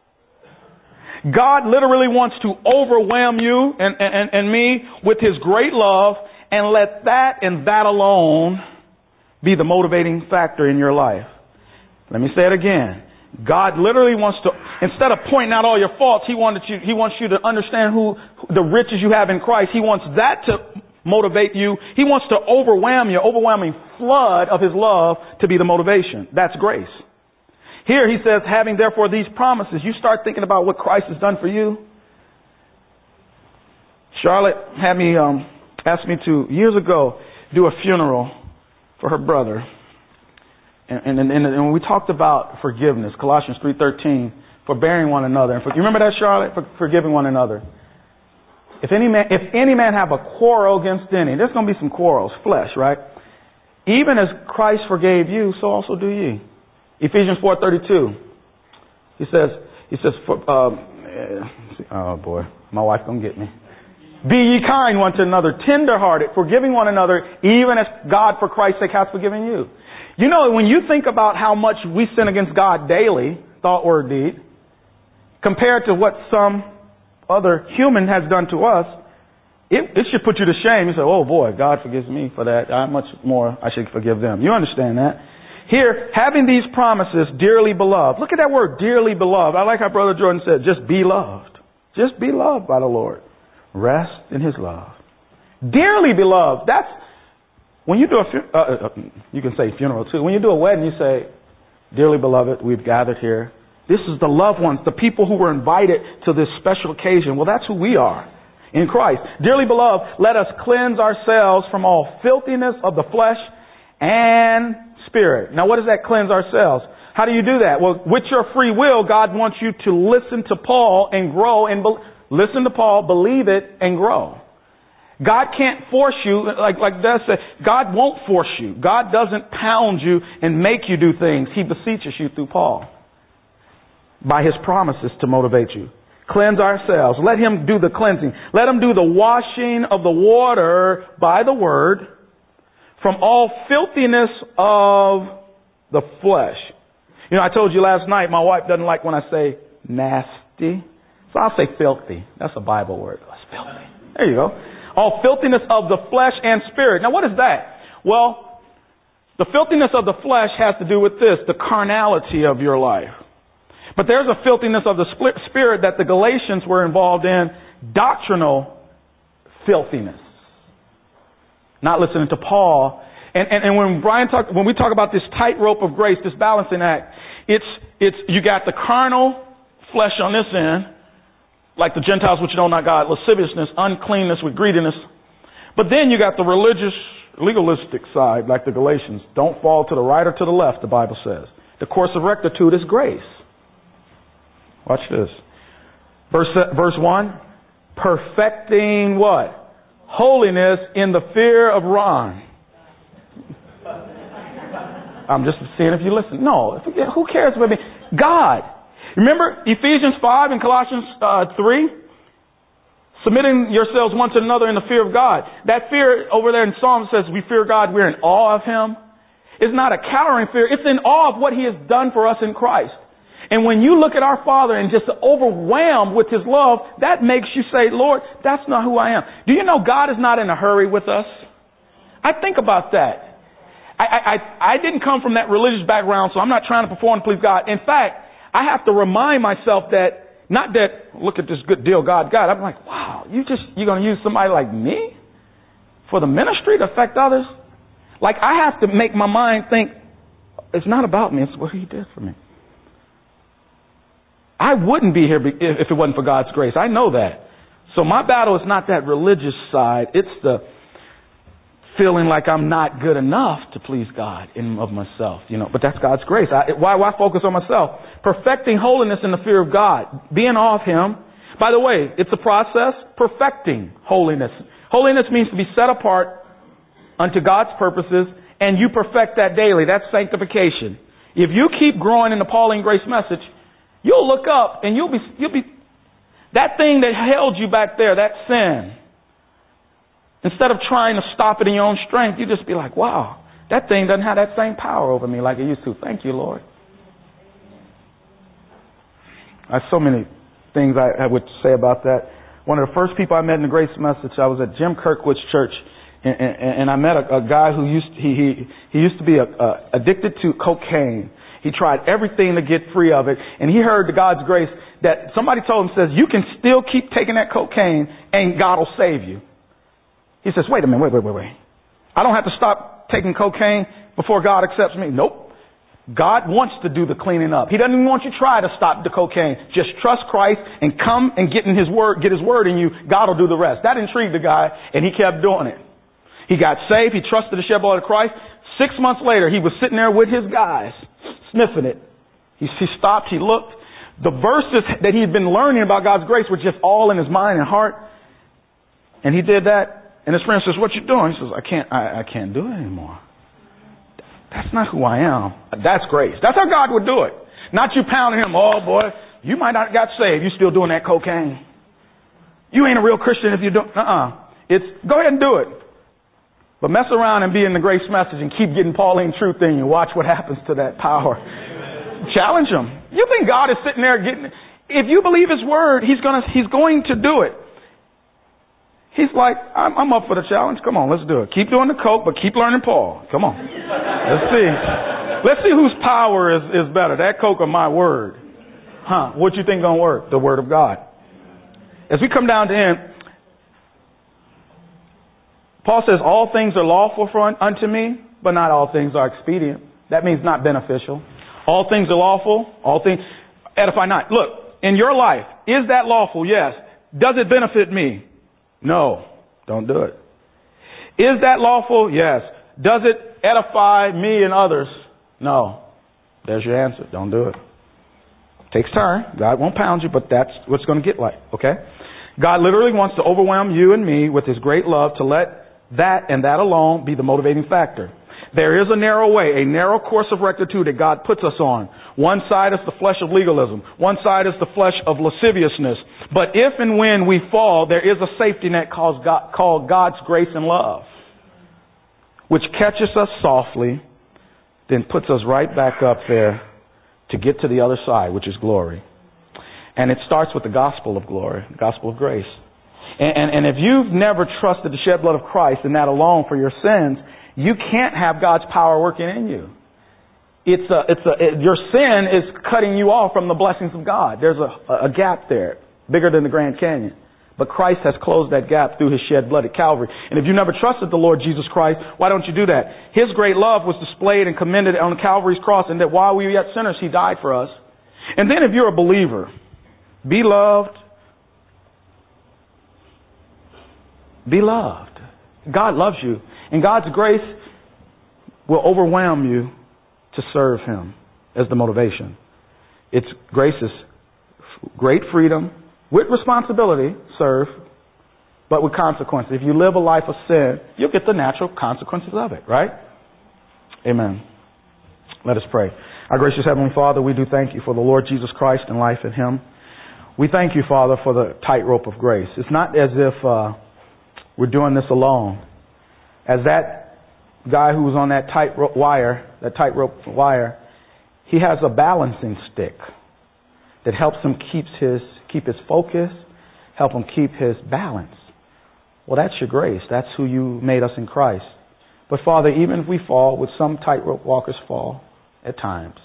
C: God literally wants to overwhelm you and, and, and me with His great love, and let that and that alone be the motivating factor in your life. Let me say it again. God literally wants to, instead of pointing out all your faults, He wanted you, He wants you to understand who, the riches you have in Christ. He wants that to motivate you. He wants to overwhelm you, overwhelming flood of His love to be the motivation. That's grace. Here He says, having therefore these promises, you start thinking about what Christ has done for you. Charlotte had me, um, asked me to, years ago, do a funeral for her brother. And, and, and, and we talked about forgiveness, Colossians three thirteen, forbearing one another. And for, you remember that, Charlotte? For, forgiving one another. If any man, if any man have a quarrel against any, there's going to be some quarrels, flesh, right? Even as Christ forgave you, so also do ye. Ephesians four thirty-two. He says, he says, for, um, oh boy, my wife gonna get me. Be ye kind one to another, tender-hearted, forgiving one another, even as God for Christ's sake hath forgiven you. You know, when you think about how much we sin against God daily, thought, word, deed, compared to what some other human has done to us, it, it should put you to shame. You say, oh boy, God forgives me for that. How much more I should forgive them. You understand that? Here, having these promises, dearly beloved. Look at that word, dearly beloved. I like how Brother Jordan said, just be loved. Just be loved by the Lord. Rest in His love. Dearly beloved. That's, when you do a, uh, uh, you can say funeral too. When you do a wedding, you say, dearly beloved, we've gathered here. This is the loved ones, the people who were invited to this special occasion. Well, that's who we are in Christ. Dearly beloved, let us cleanse ourselves from all filthiness of the flesh and spirit. Now, what does that cleanse ourselves? How do you do that? Well, with your free will, God wants you to listen to Paul and grow and be- listen to Paul, believe it, and grow. God can't force you, like like Des said, God won't force you. God doesn't pound you and make you do things. He beseeches you through Paul by his promises to motivate you. Cleanse ourselves. Let him do the cleansing. Let him do the washing of the water by the word from all filthiness of the flesh. You know, I told you last night, my wife doesn't like when I say nasty. So I'll say filthy. That's a Bible word. That's filthy. There you go. All filthiness of the flesh and spirit. Now what is that? Well, the filthiness of the flesh has to do with this, the carnality of your life. But there's a filthiness of the spirit that the Galatians were involved in, doctrinal filthiness. Not listening to Paul. And, and, and when Brian talk, when we talk about this tightrope of grace, this balancing act, it's, it's, you got the carnal flesh on this end, like the Gentiles which know not God, lasciviousness, uncleanness with greediness. But then you got the religious, legalistic side, like the Galatians. Don't fall to the right or to the left, the Bible says. The course of rectitude is grace. Watch this. Verse, verse one, perfecting what? Holiness in the fear of Ron. I'm just seeing if you listen. No, who cares about me? God. Remember Ephesians five and Colossians uh, three? Submitting yourselves one to another in the fear of God. That fear over there in Psalms says we fear God, we're in awe of him. It's not a cowering fear. It's in awe of what he has done for us in Christ. And when you look at our Father and just overwhelmed with his love, that makes you say, Lord, that's not who I am. Do you know God is not in a hurry with us? I think about that. I, I, I didn't come from that religious background, so I'm not trying to perform to please God. In fact, I have to remind myself that, not that, look at this good deal God got. I'm like, wow, you just, you're going to use somebody like me for the ministry to affect others? Like, I have to make my mind think, it's not about me, it's what he did for me. I wouldn't be here if it wasn't for God's grace. I know that. So my battle is not that religious side. It's the feeling like I'm not good enough to please God in of myself, you know. But that's God's grace. I, why, why focus on myself? Perfecting holiness in the fear of God, being awe of him. By the way, it's a process. Perfecting holiness. Holiness means to be set apart unto God's purposes, and you perfect that daily. That's sanctification. If you keep growing in the Pauline grace message, you'll look up and you'll be, you'll be, that thing that held you back there, that sin, instead of trying to stop it in your own strength, you just be like, wow, that thing doesn't have that same power over me like it used to. Thank you, Lord. I have so many things I, I would say about that. One of the first people I met in the grace message, I was at Jim Kirkwood's church, and, and, and I met a, a guy who used, he, he, he used to be a, a, addicted to cocaine. He tried everything to get free of it, and he heard the God's grace that somebody told him, says, you can still keep taking that cocaine and God will save you. He says, wait a minute, wait, wait, wait, wait. I don't have to stop taking cocaine before God accepts me. Nope. God wants to do the cleaning up. He doesn't even want you to try to stop the cocaine. Just trust Christ and come and get in his word, get his word in you. God will do the rest. That intrigued the guy, and he kept doing it. He got saved. He trusted the shed blood of Christ. Six months later, he was sitting there with his guys, sniffing it. He, he stopped. He looked. The verses that he had been learning about God's grace were just all in his mind and heart. And he did that. And his friend says, what you doing? He says, I can't, I, I can't do it anymore. That's not who I am. That's grace. That's how God would do it. Not you pounding him. Oh boy, you might not got saved. You still doing that cocaine. You ain't a real Christian if you don't. Uh-uh. It's, go ahead and do it. But mess around and be in the grace message and keep getting Pauline truth in you. Watch what happens to that power. Challenge him. You think God is sitting there getting, if you believe his word, he's gonna, he's going to do it. He's like, I'm, I'm up for the challenge. Come on, let's do it. Keep doing the coke, but keep learning Paul. Come on. Let's see. Let's see whose power is, is better, that coke or my word. Huh? What you think gonna work? The word of God. As we come down to end, Paul says, all things are lawful for un- unto me, but not all things are expedient. That means not beneficial. All things are lawful. All things edify not. Look, in your life, is that lawful? Yes. Does it benefit me? No, don't do it. Is that lawful? Yes. Does it edify me and others? No. There's your answer. Don't do it. Takes time. God won't pound you, but that's what it's going to get like, okay? God literally wants to overwhelm you and me with His great love to let that and that alone be the motivating factor. There is a narrow way, a narrow course of rectitude that God puts us on. One side is the flesh of legalism. One side is the flesh of lasciviousness. But if and when we fall, there is a safety net called, God, called God's grace and love, which catches us softly, then puts us right back up there to get to the other side, which is glory. And it starts with the gospel of glory, the gospel of grace. And, and, and if you've never trusted the shed blood of Christ and that alone for your sins, you can't have God's power working in you. It's a, it's a, it, your sin is cutting you off from the blessings of God. There's a, a gap there, bigger than the Grand Canyon. But Christ has closed that gap through His shed blood at Calvary. And if you never trusted the Lord Jesus Christ, why don't you do that? His great love was displayed and commended on Calvary's cross, and that while we were yet sinners, He died for us. And then if you're a believer, be loved. Be loved. God loves you. And God's grace will overwhelm you to serve Him as the motivation. It's grace is great freedom with responsibility, serve, but with consequences. If you live a life of sin, you'll get the natural consequences of it, right? Amen. Let us pray. Our gracious Heavenly Father, we do thank You for the Lord Jesus Christ and life in Him. We thank You, Father, for the tightrope of grace. It's not as if uh, we're doing this alone. As that guy who was on that tightrope wire, that tightrope wire, he has a balancing stick that helps him keep his keep his focus, help him keep his balance. Well, that's Your grace. That's who You made us in Christ. But Father, even if we fall, which some tightrope walkers fall at times,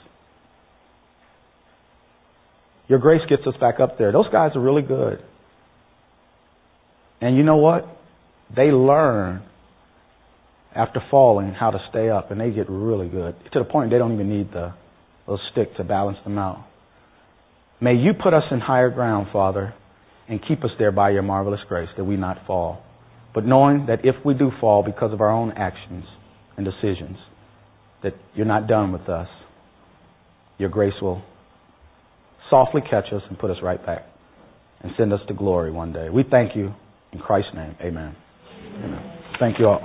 C: Your grace gets us back up there. Those guys are really good. And you know what? They learn after falling how to stay up, and they get really good to the point they don't even need the little stick to balance them out. May You put us in higher ground, Father, and keep us there by Your marvelous grace that we not fall. But knowing that if we do fall because of our own actions and decisions, that You're not done with us. Your grace will softly catch us and put us right back and send us to glory one day. We thank You in Christ's name. Amen. Amen. Thank you all.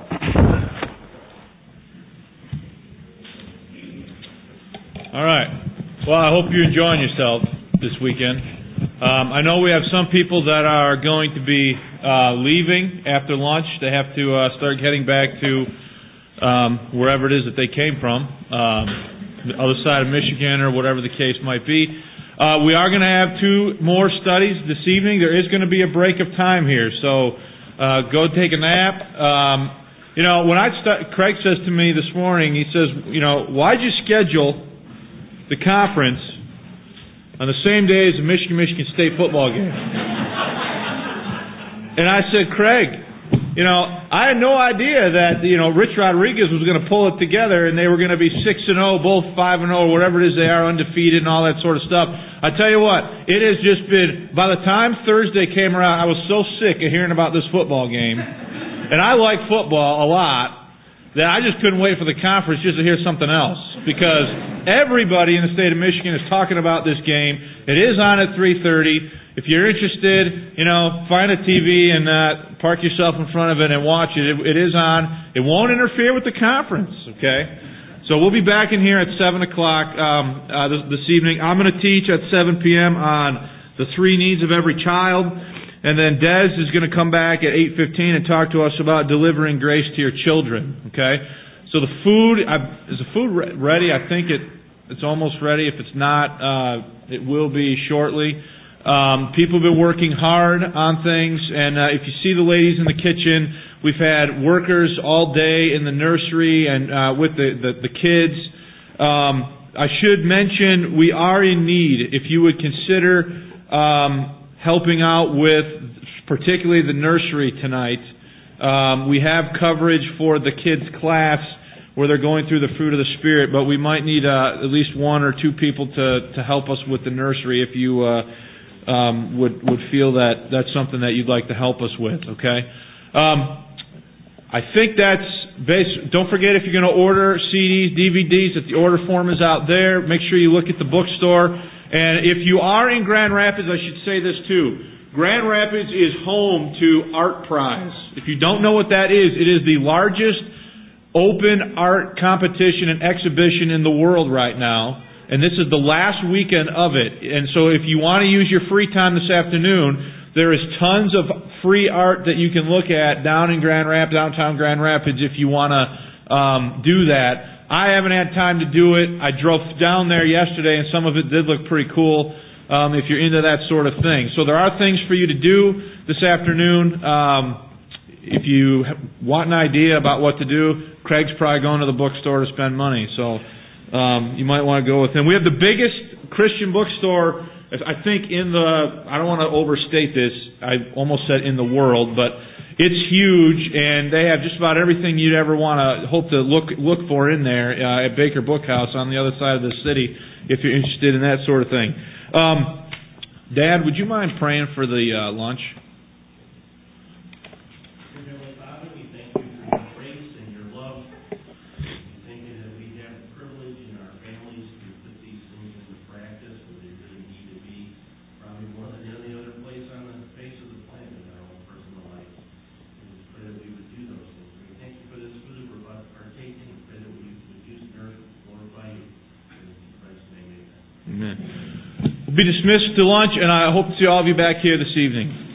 A: All right. Well, I hope you're enjoying yourself this weekend. Um, I know we have some people that are going to be uh, leaving after lunch. They have to uh, start heading back to um, wherever it is that they came from, um, the other side of Michigan or whatever the case might be. Uh, we are going to have two more studies this evening. There is going to be a break of time here, so uh, go take a nap. Um, you know, when I st- Craig says to me this morning, he says, you know, why'd you schedule the conference on the same day as the Michigan-Michigan State football game? And I said, Craig, you know, I had no idea that, you know, Rich Rodriguez was going to pull it together and they were going to be six and oh, both five and oh, or whatever it is they are, undefeated and all that sort of stuff. I tell you what, it has just been, by the time Thursday came around, I was so sick of hearing about this football game. And I like football a lot, that I just couldn't wait for the conference just to hear something else. Because everybody in the state of Michigan is talking about this game. It is on at three thirty. If you're interested, you know, find a T V and uh, park yourself in front of it and watch it. it. It is on. It won't interfere with the conference, okay? So we'll be back in here at seven o'clock um, uh, this, this evening. I'm going to teach at seven p.m. on the three needs of every child. And then Des is going to come back at eight fifteen and talk to us about delivering grace to your children, okay? So the food, I, is the food re- ready? I think it it's almost ready. If it's not, uh, it will be shortly. Um, people have been working hard on things, and uh, if you see the ladies in the kitchen, we've had workers all day in the nursery and uh, with the, the, the kids. Um, I should mention we are in need. If you would consider um, helping out with particularly the nursery tonight, um, we have coverage for the kids' class where they're going through the fruit of the Spirit, but we might need uh, at least one or two people to, to help us with the nursery if you... Uh, Um, would would feel that that's something that you'd like to help us with, okay? Um, I think that's base, don't forget if you're going to order C Ds, D V Ds, that the order form is out there. Make sure you look at the bookstore. And if you are in Grand Rapids, I should say this too. Grand Rapids is home to Art Prize. If you don't know what that is, it is the largest open art competition and exhibition in the world right now. And this is the last weekend of it. And so if you want to use your free time this afternoon, there is tons of free art that you can look at down in Grand Rapids, downtown Grand Rapids, if you want to um, do that. I haven't had time to do it. I drove down there yesterday, and some of it did look pretty cool um, if you're into that sort of thing. So there are things for you to do this afternoon. Um, if you want an idea about what to do, Craig's probably going to the bookstore to spend money, so um, you might want to go with him. We have the biggest Christian bookstore, I think, in the, I don't want to overstate this, I almost said in the world, but it's huge, and they have just about everything you'd ever want to hope to look look for in there uh, at Baker Bookhouse on the other side of the city, if you're interested in that sort of thing. Um, Dad, would you mind praying for the uh, lunch?
D: Heavenly Father, we thank you for your grace and your love. We thank you that we have the privilege in our families to put these things into practice where they really need to be, probably more than any other place on the face of the planet in our own personal life. Pray that we would do those things. We thank you for this food we're about to partake in. Pray that we would use and nourish and glorify you. In Christ's name, amen.
A: Amen. We'll be dismissed to lunch, and I hope to see all of you back here this evening.